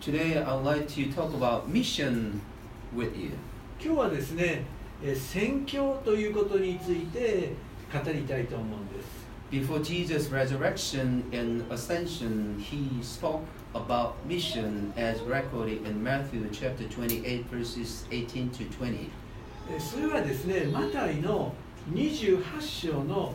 Today I would like to talk about mission with you. 今日はですね、宣教ということについて語りたいと思うんです。 Before Jesus' resurrection and ascension, he spoke about mission as recorded in Matthew chapter 28 verses 18 to 20. それはですね、マタイの28章の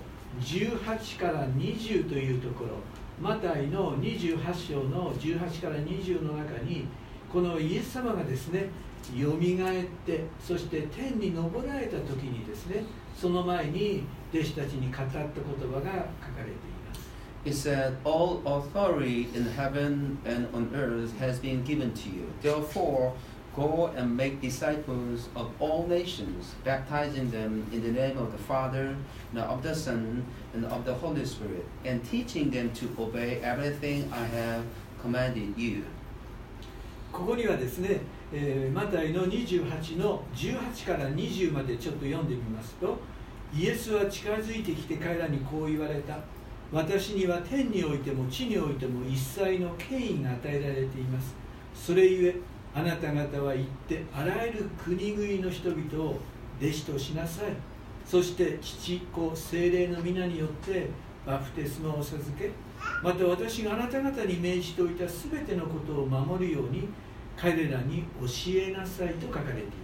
18から20というところ、マタイの28章の18から20の中に、このイエス様がですね、よみがえって、そして天に昇られた時にですね、その前に弟子たちに語った言葉が書かれています。 It said, "All authority in heaven and on earth has been given to you. Therefore, go and make disciples of all nations, baptizing them in the name of the Father, and of the Son, and of the Holy Spirit, and teaching them to obey everything I have commanded you." ここにはですね、マタイの28の18から20までちょっと読んでみますと、イエスは近づいてきて彼らにこう言われた。私には天においても地においても一切の権威が与えられています。それゆえあなた方は行ってあらゆる国々の人々を弟子としなさい。そして父子聖霊の皆によってバプテスマを授け、また私があなた方に命じておいたすべてのことを守るように彼らに教えなさいと書かれています。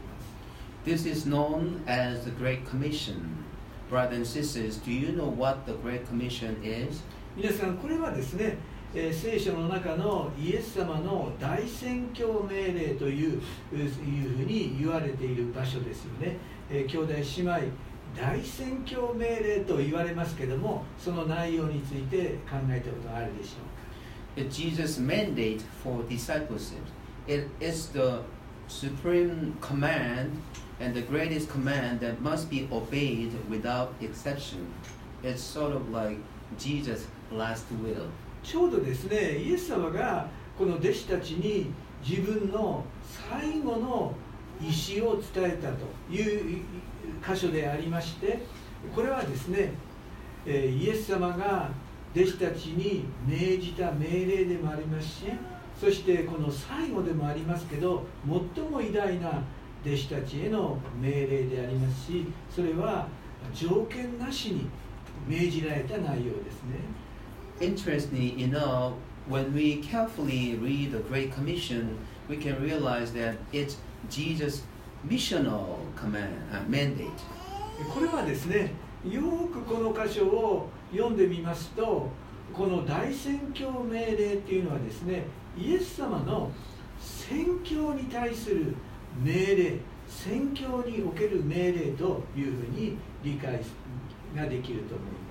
This is known as the Great Commission. Brothers and sisters, do you know what the Great Commission is? 皆さん、これはですね、聖書の中のイエス様の大宣教命令というふうに言われている場所ですよね。兄弟姉妹、大宣教命令と言われますけども、その内容について考えたことがあるでしょうか。 It's Jesus' mandate for discipleship. It is the supreme command and the greatest command that must be obeyed without exception. It's sort of like Jesus' last will. ちょうどですね、イエス様がこの弟子たちに自分の最後の意思を伝えたという箇所でありまして、これはですね、イエス様が弟子たちに命じた命令でもありますし、そしてこの最後でもありますけど、最も偉大な弟子たちへの命令でありますし、それは条件なしに命じられた内容ですね。 Interestingly enough, when we carefully read the Great Commission, we can realize that it's Jesus' missional mandate. これはですね、よくこの箇所を読んでみますと、この大宣教命令っていうのはですね、イエス様の宣教に対する命令、宣教における命令というふうに理解ができると思います。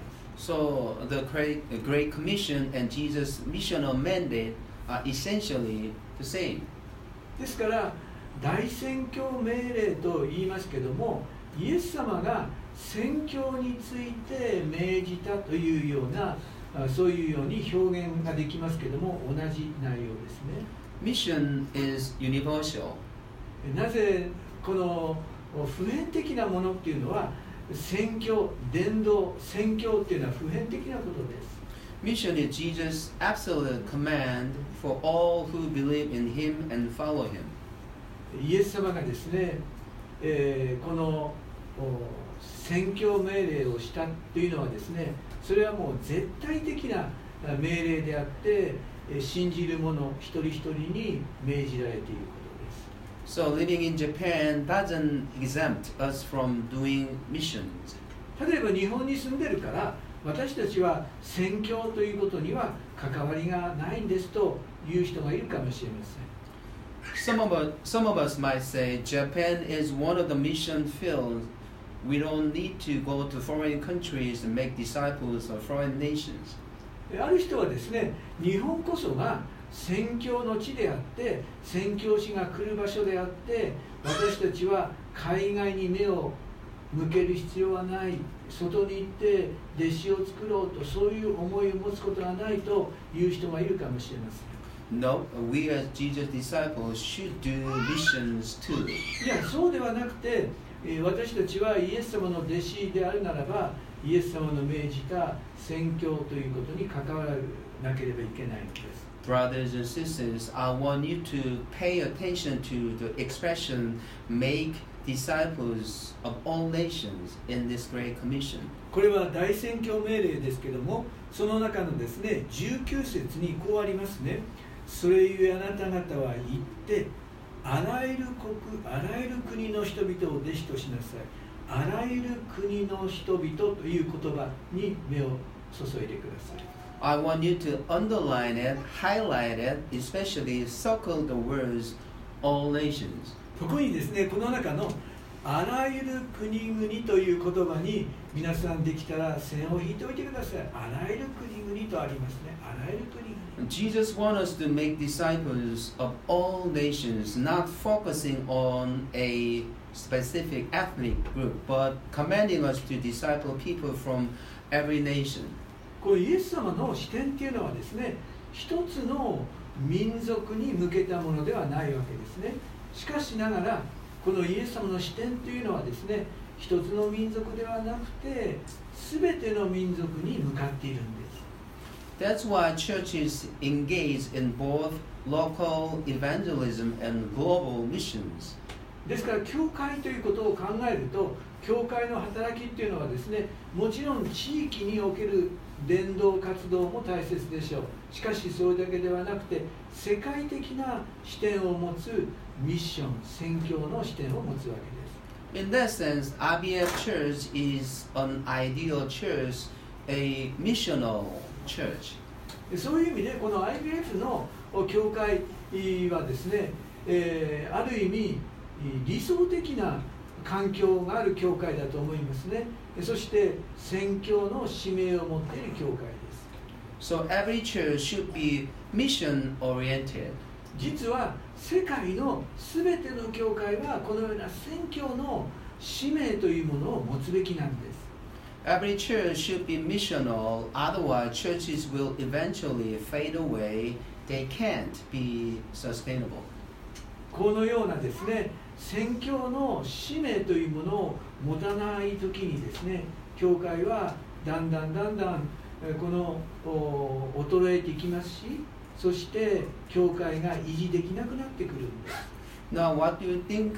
So the Great Commission and Jesus' missional mandate are essentially the same. ですから大宣教命令と言いますけども、イエス様が宣教について命じたというような、そういうように表現ができますけども、同じ内容ですね。 Mission is universal. なぜこの普遍的なものっていうのは、宣教、伝道、宣教っていうのは普遍的なことです。 Mission is Jesus' absolute command for all who believe in Him and follow Him. イエス様がですね、この宣教命令をしたというのはですね、それはもう絶対的な命令であって、信じる者一人一人に命じられていることです。 So living in Japan doesn't exempt us from doing missions. 例えば日本に住んでるから私たちは宣教ということには関わりがないんですという人がいるかもしれません。 Some of us might say Japan is one of the mission fields. We don't need to go to foreign countries and make disciples of foreign nations. ある人はですね、日本こそが宣教の地であって宣教師が来る場所であって、私たちは海外に目を向ける必要はない、外に行って弟子を作ろうと、そういう思いを持つことはないという人がいるかもしれません。 No, we as Jesus' disciples should do missions too. いや、そうではなくて、私たちはイエス様の弟子であるならば、イエス様の命じた宣教ということに関わらなければいけないのです。 Brothers and sisters, I want you to pay attention to the expression make disciples of all nations in this Great Commission. これは大宣教命令ですけども、その中のですね、19節にこうありますね。それゆえあなた方は行って、あらゆる国の人々を弟子としなさい。あらゆる国の人々という言葉に目を注いでください。 I want you to underline it, highlight it, especially circle the words all nations. 特にですね、この中のあらゆる国々という言葉に皆さんできたら線を引いておいてください。あらゆる国々とありますね。あらゆる国々。 Jesus wants us to make disciples of all nations, not focusing on a specific ethnic group, but commanding us to disciple people from every nation. これイエス様の視点っていうのはですね、一つの民族に向けたものではないわけですね。しかしながら、このイエス様の視点というのはですね、一つの民族ではなくて、すべての民族に向かっているんです。 That's why churches engage in both local evangelism and global missions. ですから、教会ということを考えると、教会の働きっていうのはですね、もちろん地域における伝道活動も大切でしょう。しかしそれだけではなくて、世界的な視点を持つミッション、宣教の視点を持つわけです。 In that sense, IBF Church is an ideal church, a missional church. そういう意味で、この IBF の教会はですね、ある意味理想的な環境がある教会だと思いますね。そして宣教の使命を持っている教会です。 So every church should be mission oriented. 実は世界のすべての教会はこのような宣教の使命というものを持つべきなんです。 Every church should be missional, otherwise churches will eventually fade away. They can't be sustainable. このようなですね、宣教の使命というものを持たないときにですね、教会はだんだんこの衰えていきますし、そして教会が維持できなくなってくるんです。 Now, what do you think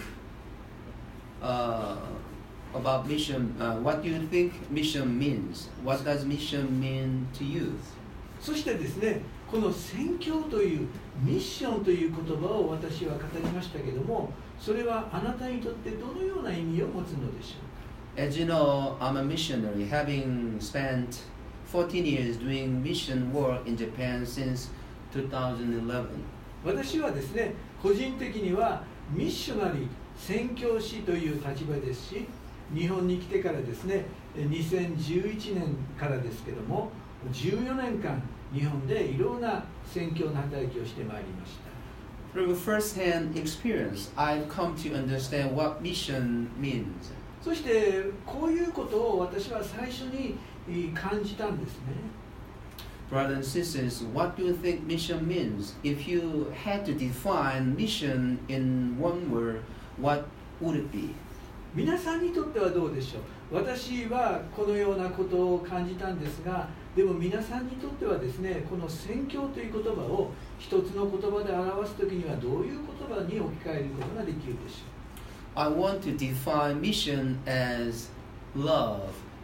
about mission? What do you think mission means? What does mission mean to you? そしてですね、この宣教というミッションという言葉を私は語りましたけども、それはあなたにとってどのような意味を持つのでしょうか。 As you know, I'm a missionary, having spent 14 years doing mission work in Japan since 2011. 私はですね、個人的にはミッショナリー、宣教師という立場ですし、日本に来てからですね、2011年からですけども、14年間日本でいろんな宣教の働きをしてまいりました。 Through first-hand experience, I've come to understand what mission means. そしてこういうことを私は最初に感じたんですね。 Brothers and sisters, what do you think mission means? If you had to define mission in one word, what would it be? 皆さんにとってはどうでしょう。私はこのようなことを感じたんですが、でも皆さんにとってはですね、この宣教という言葉を一つの言葉で表すときにはどういう言葉に置き換えることができるでしょう。 I want to define mission as love,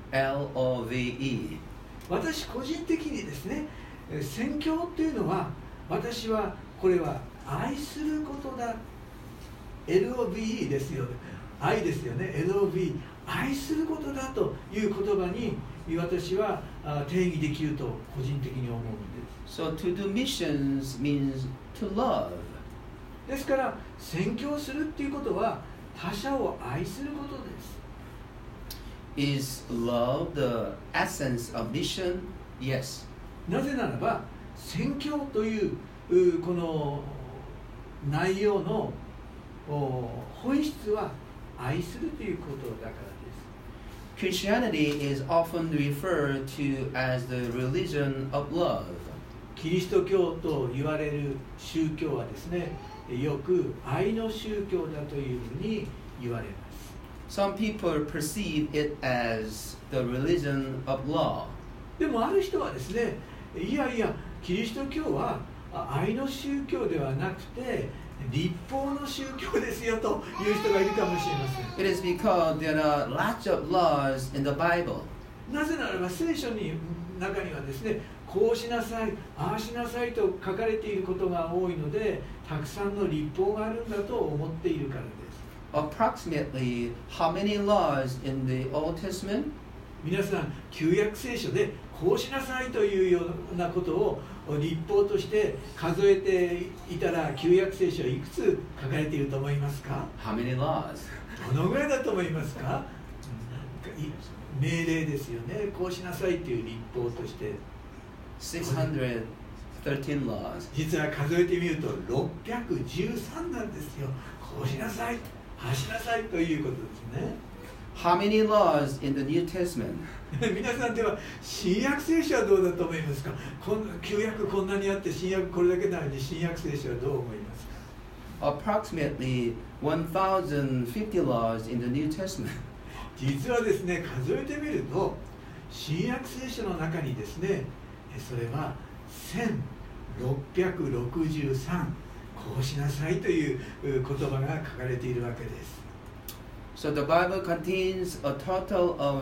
L-O-V-E. 私個人的にですね、宣教っていうのは、私はこれは愛することだ。L-O-V-E ですよね。愛ですよね。L-O-V-E。愛することだという言葉に私は定義できると個人的に思うんです。 So to do missions means to love. ですから宣教するっていうことは他者を愛することです。 Is love the essence of mission? Yes. なぜならば宣教というこの内容の本質は愛するということだからです。 Christianity is often referred to as the religion of love. キリスト教と言われる宗教はですね、よく愛の宗教だというふうに言われます。 Some people perceive it as the religion of law. でもある人はですね、いやいや、キリスト教は愛の宗教ではなくて立法の宗教ですよという人がいるかもしれません。 It is because there are lots of laws in the Bible. なぜならば聖書の中にはですね、こうしなさい、ああしなさいと書かれていることが多いので、たくさんの立法があるんだと思っているからです。 Approximately how many laws in the Old Testament? 皆さん、旧約聖書でこうしなさいというようなことを立法として数えていたら、旧約聖書はいくつ書かれていると思いますか？ How many laws? どのぐらいだと思いますか？命令ですよね。こうしなさいという立法として 613 laws. 実は数えてみると613なんですよ。こうしなさい、ああしなさいということですね。 How many laws in the New Testament? 皆さんでは新約聖書はどうだと思いますか？旧約こんなにあって新約これだけなのに新約聖書はどう思いますか？ Approximately 1050 laws in the New Testament. 実はですね、数えてみると新約聖書の中にですね、それは1663こうしなさいという言葉が書かれているわけです。 So the Bible contains a total of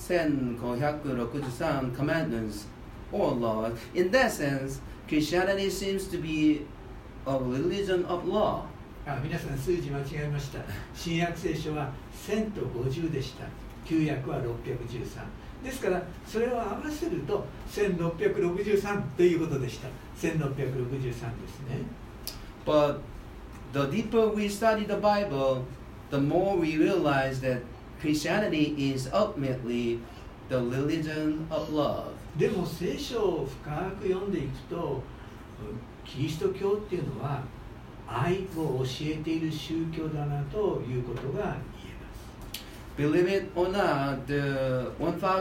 1563 commandments or laws. In that sense, Christianity seems to be a religion of law. 皆さん数字間違えました。新約聖書は1000と50でした。旧約は613。ですからそれを合わせると1663ということでした。1663ですね。 But the deeper we study the Bible, the more we realize that Christianity is ultimately the religion of love. でも聖書を深く読んでいくと、キリスト教っていうのは愛を教えている宗教だなということが言えます。 Believe it or not, the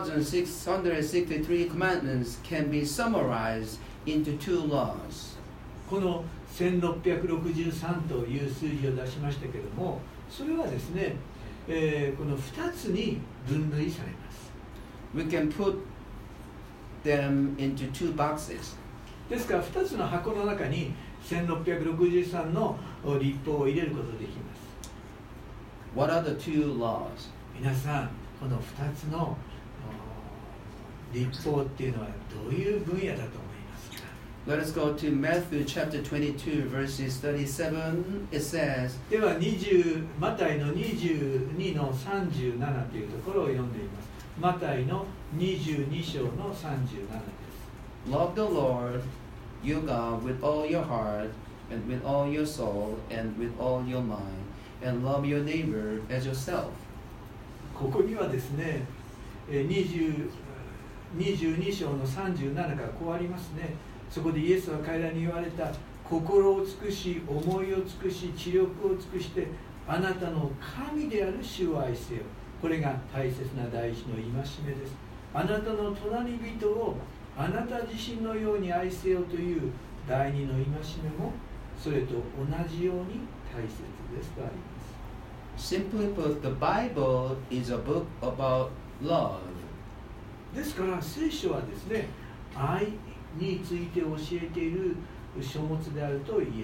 1663 commandments can be summarized into 2 laws. この1663という数字を出しましたけれども、それはですね、この2つに分類されます。 We can put them into 2 boxes. ですから2つの箱の中に1663の立法を入れることができます。 What are the 2 laws? 皆さん、この2つの立法っていうのはどういう分野だと思いますか？ Let us go to Matthew chapter 22 verses 37. It says, ではマタイの22の37というところを読んでいます。マタイの22章の37です。 Love the Lord your God with all your heart and with all your soul and with all your mind, and love your neighbor as yourself. ここにはですね、22章の37がこうありますね。そこでイエスは彼らに言われた。心を尽くし、思いを尽くし、知力を尽くしてあなたの神である主を愛せよ。これが大切な第一の戒めです。あなたの隣人をあなた自身のように愛せよという第二の戒めもそれと同じように大切ですとあります。 Simply put, the Bible is a book about love. ですから聖書はですね、愛について教えている書物であると言えます。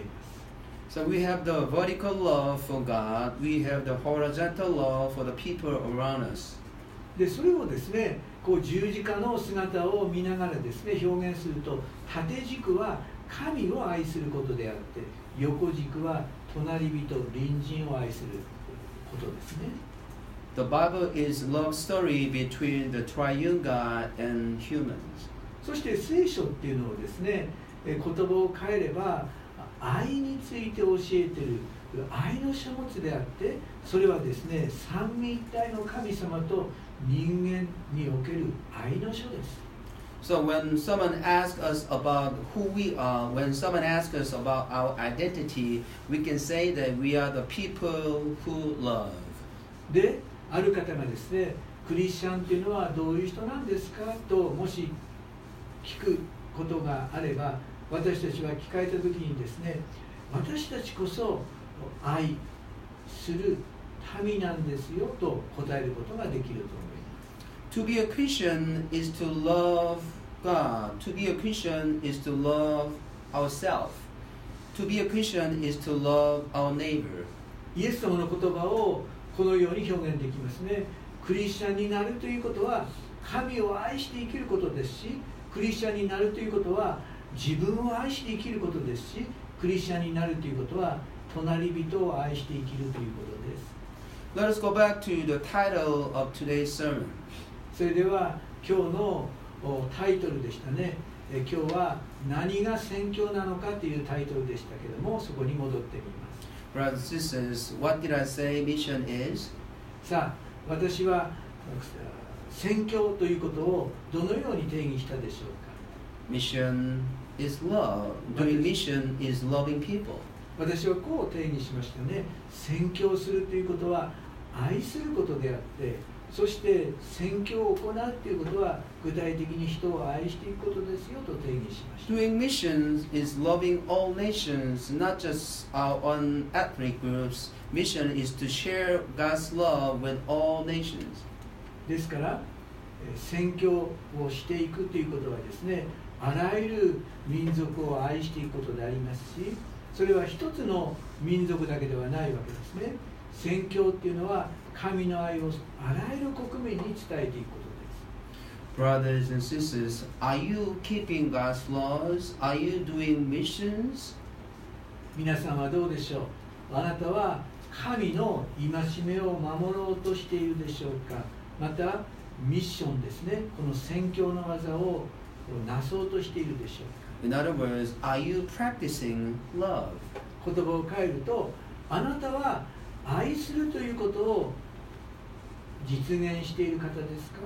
So we have the vertical love for God, we have the horizontal love for the people around us. でそれをですね、こう十字架の姿を見ながらですね、表現すると、縦軸は神を愛することであって、横軸は隣人、隣人を愛することですね。 The Bible is love story between the triune God and humans. そして聖書っていうのをですね、言葉を変えれば愛について教えている愛の書物であって、それはですね、三位一体の神様と人間における愛の書です。 So when someone asks us about who we are, when someone asks us about our identity, we can say that we are the people who love. で、ある方がですね、クリスチャンっていうのはどういう人なんですかともし聞くことがあれば、私たちは聞かれた時にですね、私たちこそ愛する民なんですよと答えることができると思います。 To be a Christian is to love God. To be a Christian is to love ourselves. To be a Christian is to love our neighbor. イエス様の言葉をこのように表現できますね。クリスチャンになるということは神を愛して生きることですし、クリスチャンになるということは自分を愛して生きることですし、クリスチャンになるということは隣人を愛して生きるということです。 Let us go back to the title of today's sermon. それでは今日のタイトルでしたね。今日は何が宣教なのかというタイトルでしたけども、そこに戻ってみます。 Brothers and sisters, what did I say mission is? さあ、私は宣教ということをどのように定義したでしょうか。 Mission is love. Doing mission is loving people. 私はこう定義しましたね。宣教するということは愛することであって、そして宣教を行うということは具体的に人を愛していくことですよと定義しました。 Doing missions is loving all nations, not just our own ethnic groups. Mission is to share God's love with all nations. ですから宣教をしていくということはですね、あらゆる民族を愛していくことでありますし、それは一つの民族だけではないわけですね。宣教っていうのは神の愛をあらゆる国民に伝えていくことです。 Brothers and sisters, are you keeping God's laws? Are you doing missions? 皆さんはどうでしょう。あなたは神の戒めを守ろうとしているでしょうか。またミッションですね、この宣教の技をなそうとしているでしょうか。 In other words, are you practicing love? 言葉を変えると、あなたは愛するということを実現している方ですか。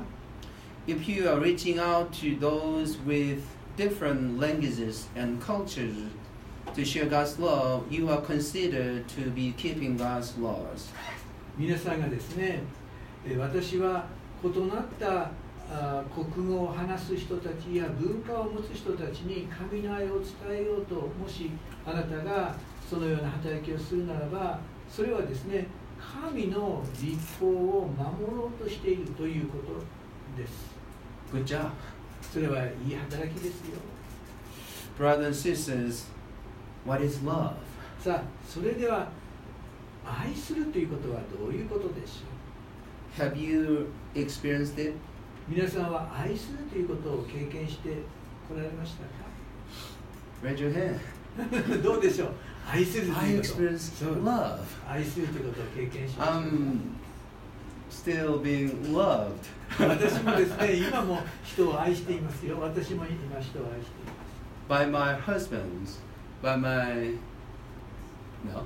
If you are reaching out to those with different languages and cultures to share God's love, you are considered to be keeping God's laws. 皆さんがですね、私は異なった国語を話す人たちや文化を持つ人たちに神の愛を伝えようと、もしあなたがそのような働きをするならば、それはですね、神の律法を守ろうとしているということです。 Good job. それはいい働きですよ。 Brothers and sisters, what is love? さあ、それでは愛するということはどういうことでしょう。 Have you experienced it? 皆さんは愛するということを経験してこられましたか。 Raise your hand. どうでしょう。愛すると I いうこと。 experienced love. 愛するということを経験しました。 I'm still being loved. 私もですね、今も人を愛していますよ。私も今人を愛しています。 By my husband's, by my... No.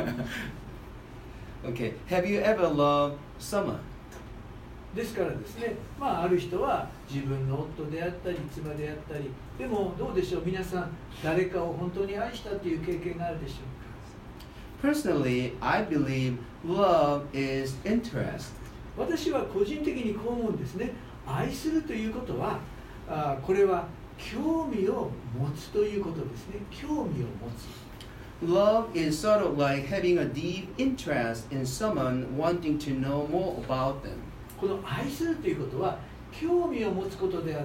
Okay. Have you ever loved someone? ですからですね、ある人は自分の夫であったり妻であったり、でもどうでしょう。皆さん誰かを本当に愛したという経験があるでしょうか。 Personally, I believe love is interest. 私は個人的にこう思うんですね。愛するということは、これは興味を持つということですね。興味を持つ。 Love is sort of like having a deep interest in someone, wanting to know more about them. この愛するということは興味を持つことであって、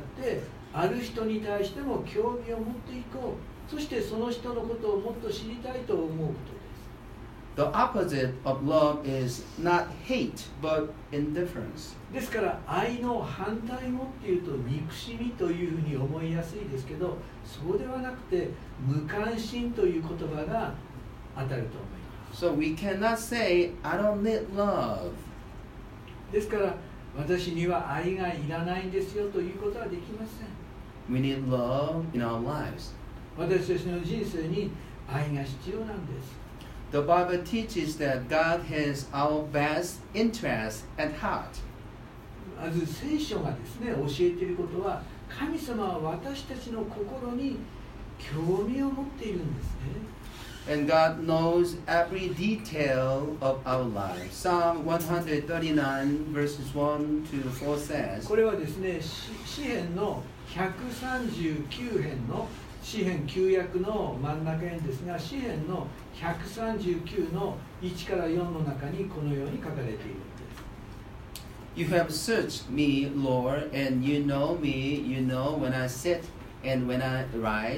ある人に対しても興味を持っていこう、そしてその人のことをもっと知りたいと思うことです。 The opposite of love is not hate, but indifference. ですから愛の反対語っていうと憎しみというふうに思いやすいですけど、そうではなくて無関心という言葉が当たると思います。 So we cannot say, I don't need love. ですから私には愛がいらないんですよということはできません。 We need love in our lives. 私たちの人生に愛が必要なんです。 The Bible teaches that God has our best interest at heart. まず聖書がですね、教えていることは、神様は私たちの心に興味を持っているんですね。 And God knows every detail of our lives. Psalm 139 verses 1 to 4 says, これはですね、詩編の139編の詩編旧約の真ん中にですが、詩編の139の1から4の中にこのように書かれているんです。 You have searched me, Lord, and you know me. You know when I sit and when I rise.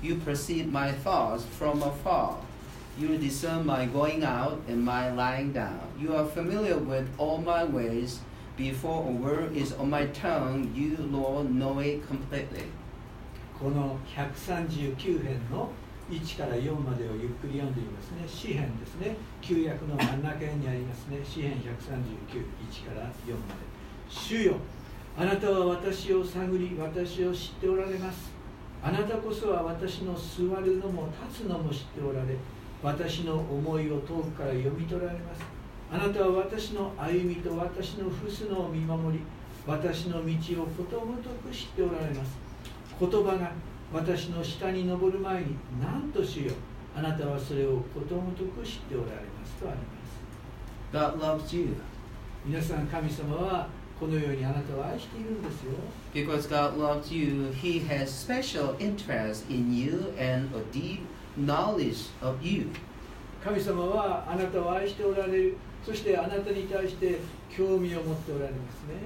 You perceive my thoughts from afar. You discern my going out and my lying down. You are familiar with all my ways. Before a word is on my tongue, you, Lord, know it completely. この139編の1から4までをゆっくり読んでいますね。詩編ですね。旧約の真ん中にありますね。詩編139、1から4まで。主よ、あなたは私を探り、私を知っておられます。あなたこそは私の座るのも立つのも知っておられ、私の思いを遠くから読み取られます。あなたは私の歩みと私の伏すのを見守り、私の道をことごとく知っておられます。言葉が私の下に昇る前に、なんと主よ、あなたはそれをことごとく知っておられますとあります。 God loves you. 皆さん、神様はこのようにあなたを愛しているんですよ。 Because God loves you, He has special interest in you and a deep knowledge of you. 神様はあなたを愛しておられる。そしてあなたに対して興味を持っておられますね。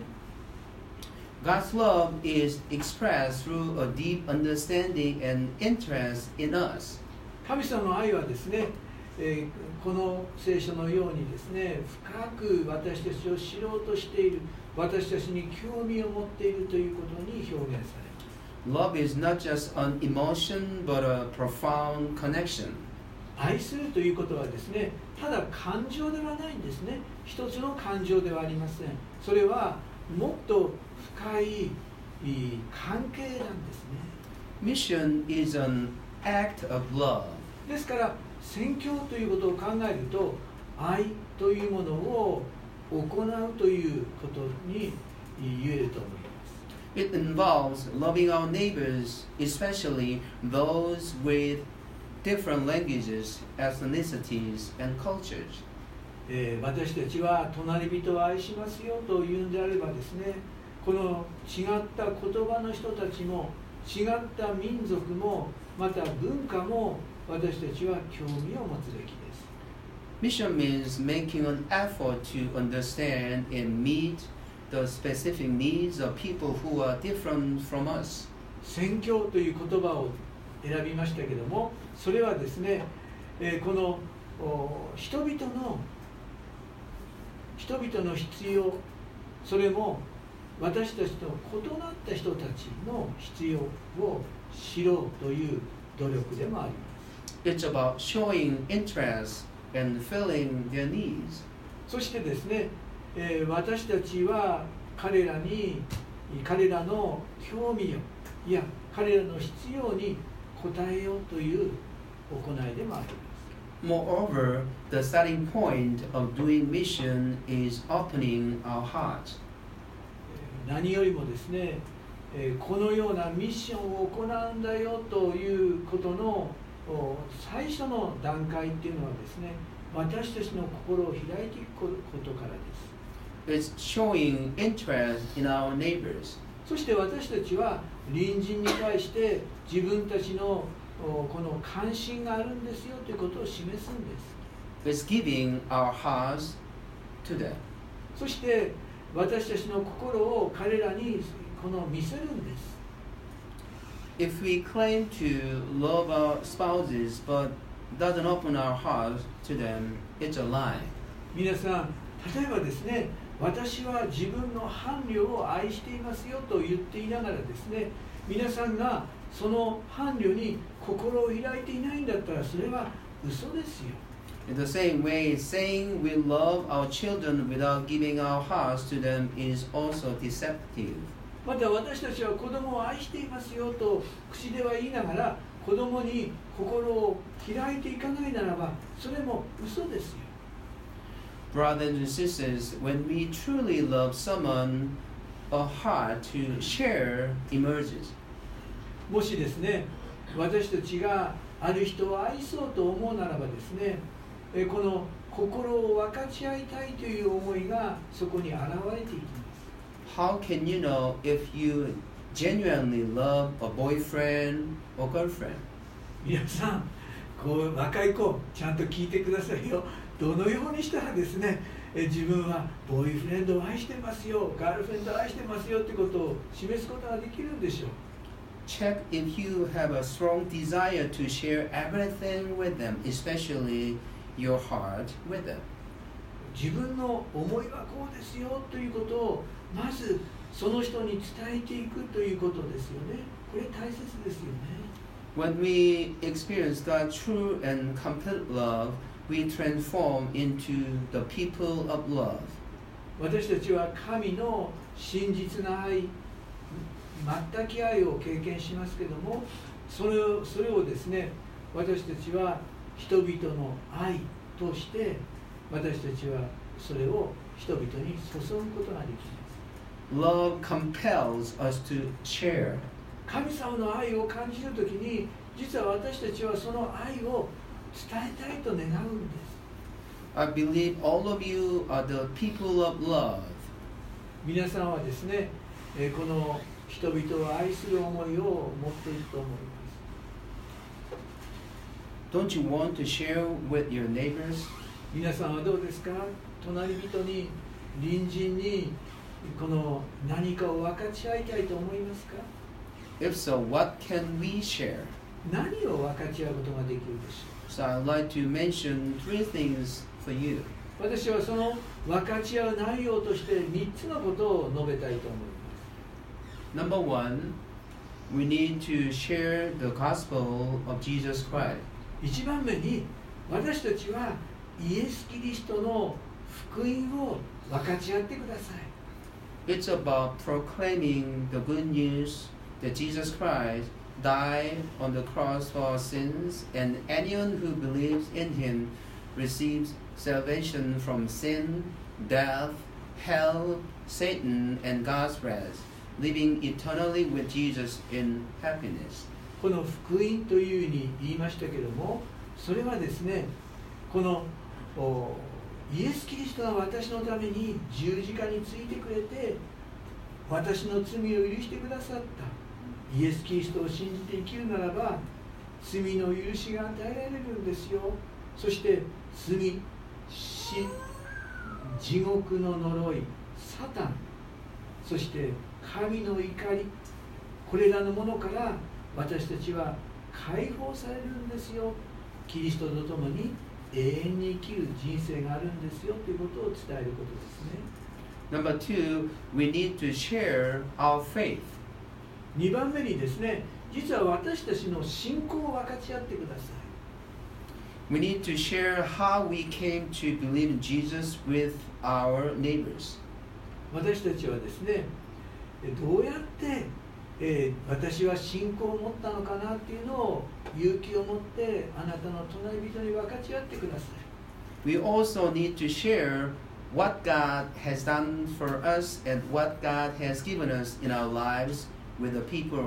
God's love is expressed through a deep understanding and interest in us. 神様の愛はですね、この聖書のようにですね、深く私たちを知ろうとしている、私たちに興味を持っているということに表現されます。 Love is not just an emotion but a profound connection. 愛するということはですね、ただ感情ではないんですね。一つの感情ではありません。それはもっと深い関係なんですね。 Mission is an act of love. ですから宣教ということを考えると、愛というものを行うということに言えると思います。 It involves loving our neighbors, especially those with different languages, ethnicities, and cultures. 私たちは隣人を愛しますよというんであればですね、この違った言葉の人たちも違った民族もまた文化も私たちは興味を持つべきです。 Mission means making an effort to understand and meet the specific needs of people who are different from us. 宣教という言葉を選びましたけども、それはですね、この人々の必要、それも私たちと異なった人たちの必要を知ろうという努力でもあります。 It's about showing interest and filling their needs. そしてですね、私たちは彼らの興味を、いや彼らの必要に応えようという行いでもあります。 Moreover, the starting point of doing mission is opening our hearts. 何よりもですね、このようなミッションを行うんだよということの最初の段階っていうのはですね、私たちの心を開いていくことからです。 It's showing interest in our neighbors. そして私たちは隣人に対して自分たちのこの関心があるんですよということを示すんです。 It's giving our hearts to them. そして私たちの心を彼らに見せるんです。 If we claim to love our spouses but doesn't open our hearts to them, it's a lie. 皆さん、例えばですね、私は自分の伴侶を愛していますよと言っていながらですね、皆さんがその伴侶に心を開いていないんだったら、それは嘘ですよ。 In the same way, saying we love our children without giving our hearts to them is also deceptive. また私たちは子供を愛していますよと口では言いながら、子供に心を開いていかないならば、それも嘘ですよ。 Brothers and sisters, when we truly love someone, a heart to share emerges. もしですね、私たちがある人を愛そうと思うならばですね、この心を分かち合いたいという思いがそこに現れていきます。 How can you know if you genuinely love a boyfriend or girlfriend? 皆さん、若い子、ちゃんと聞いてくださいよ。どのようにしたらですね、自分はボーイフレンドを愛してますよ、ガールフレンドを愛してますよということを示すことができるんでしょう。 check if you have a strong desire to share everything with them, especially your heart with them. 自分の思いはこうですよということをまずその人に伝えていくということですよね。これ大切ですよね。 When we experience God's true and complete love, we transform into the people of love. 私たちは神の真実な愛、全き愛を経験しますけども、それをですね、私たちは人々の愛として私たちはそれを人々に注ぐことができます。 Love compels us to share. 神様の愛を感じるときに、実は私たちはその愛を伝えたいと願うんです。 I believe all of you are the people of love. 皆さんはですね、この人々を愛する思いを持っていると思います。 Don't you want to share with your neighbors? 皆さんはどうですか？隣人に、隣人にこの何かを分かち合いたいと思いますか？ If so, what can we share? 何を分かち合うことができるでしょう？ So I'd like to mention 3 things for you. 私はその分かち合う内容として3つのことを述べたいと思います。 Number 1, we need to share the gospel of Jesus Christ. 1番目に、私たちはイエス・キリストの福音を分かち合ってください。 It's about proclaiming the good news that Jesus Christ died on the cross for our sins, and anyone who believes in him receives salvation from sin, death, hell, Satan, and God's wrath, living eternally with Jesus in happiness. この福音というふうに言いましたけども、それはですね、このイエス・キリストが私のために十字架についてくれて、私の罪を許してくださったイエス・キリストを信じて生きるならば、罪の許しが与えられるんですよ。そして罪、死、地獄の呪い、サタン、そして神の怒り、これらのものから私たちは解放されるんですよ。キリストと共に永遠に生きる人生があるんですよということを伝えることですね。 Number 2, we need to share our faith. 2番目にですね、実は私たちの信仰を分かち合ってください。 We need to share how we came to believe in Jesus with our neighbors. 私たちはですね、どうやって、私は信仰を持ったのかなっていうのを勇気を持ってあなたの隣人に分かち合ってください。 We also need to share what God has done for us and what God has given us in our lives with the people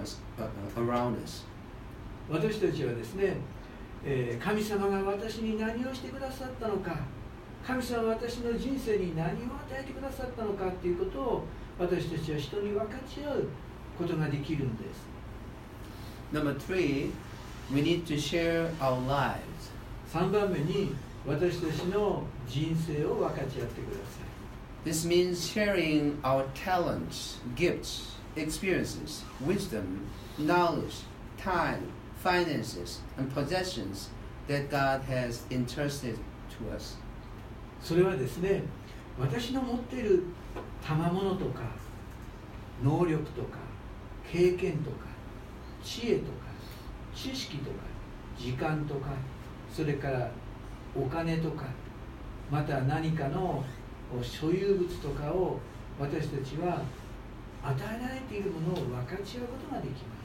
around us. 私たちはですね、神様が私に何をしてくださったのか、神様が私の人生に何を与えてくださったのかということを私たちは人に分かち合うことができるんです。 Number 3, we need to share our lives. 3番目に、私たちの人生を分かち合ってください。 This means sharing our talents, gifts, experiences, wisdom, knowledge, time, finances, and possessions that God has entrusted to us. それはですね、私の持っている賜物とか能力とか経験とか知恵とか知識とか時間とか、それからお金とか、また何かの所有物とかを私たちは与えられているものを分かち合うことができます。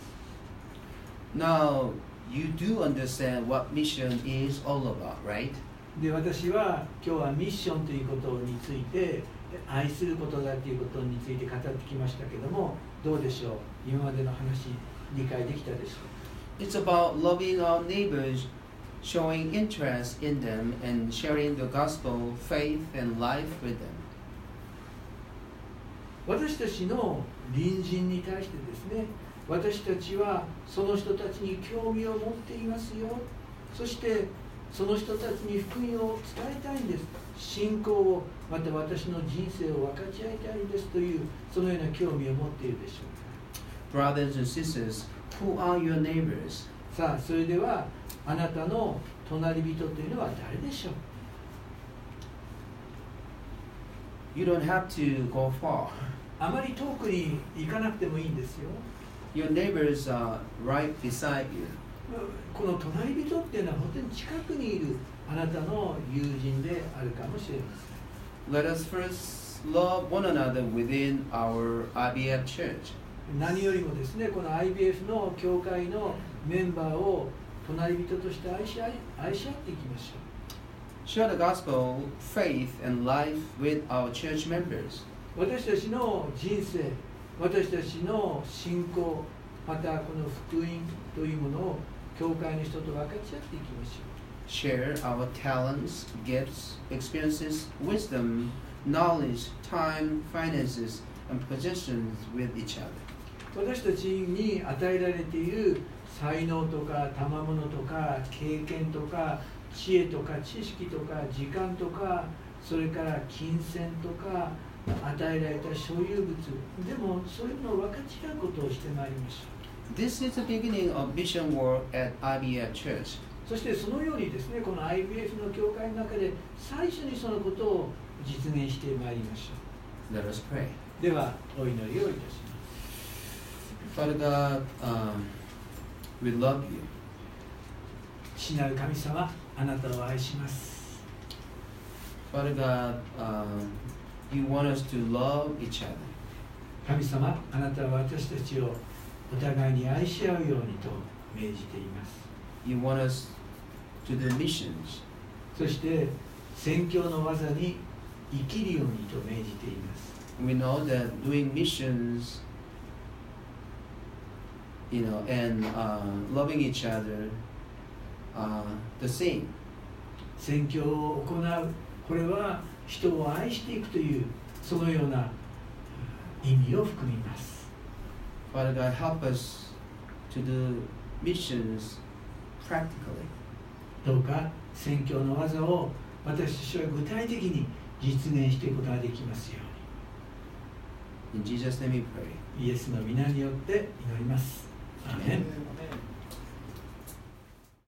Now, you do understand what mission is all about, right? で、私は今日はミッションということについて、愛することだということについて語ってきましたけども、どうでしょう、今までの話理解できたでしょうか。 It's about loving our neighbors, showing interest in them, and sharing the gospel, faith, and life with them. 私たちの隣人に対してですね、私たちはその人たちに興味を持っていますよ。そしてその人たちに福音を伝えたいんです。信仰を、また私の人生を分かち合いたいんですという、そのような興味を持っているでしょうか。 brothers and sisters, who are your neighbors? さあそれではあなたの隣人というのは誰でしょう。 You don't have to go far. あまり遠くに行かなくてもいいんですよ。 Your neighbors are right beside you. この隣人っていうのは本当に近くにいるあなたの友人であるかもしれません。 Let us first love one another within our IBF church. 何よりもですね、この IBF の教会のメンバーを隣人として愛し合っていきましょう。 Share the gospel, faith, and life with our church members. 私たちの人生、私たちの信仰、またこの福音というものを教会の人と分かち合っていきましょう。 Share our talents, gifts, experiences, wisdom, knowledge, time, finances, and possessions with each other. 私たちに与えられている才能とか賜物とか経験とか知恵とか知識とか時間とかそれから金銭とか与えられた所有物でもそういうのを分かち合うことをしてまいりましょう。 This is the beginning of mission work at IBF Church. そしてそのようにですね、この IBF の教会の中で最初にそのことを実現してまいりましょ Let us pray. う。ではお祈りをいたします。 Father God, we love you. 父なる神様、あなたを愛します。 Father God, you want us to love each other. 神様、あなたは私たちをお互いに愛し合うようにと命じています。 You want us to do missions. そして宣教の技に生きるようにと命じています。 We know that doing missions, and loving each other are the same. 宣教を行う、これは人を愛していくというそのような意味を含みます。 Father God, help us to do missions practically. どうか宣教の技を私たちは具体的に実現していくことができますように。 In Jesus' name we pray. イエスの皆によって祈ります。アーメン。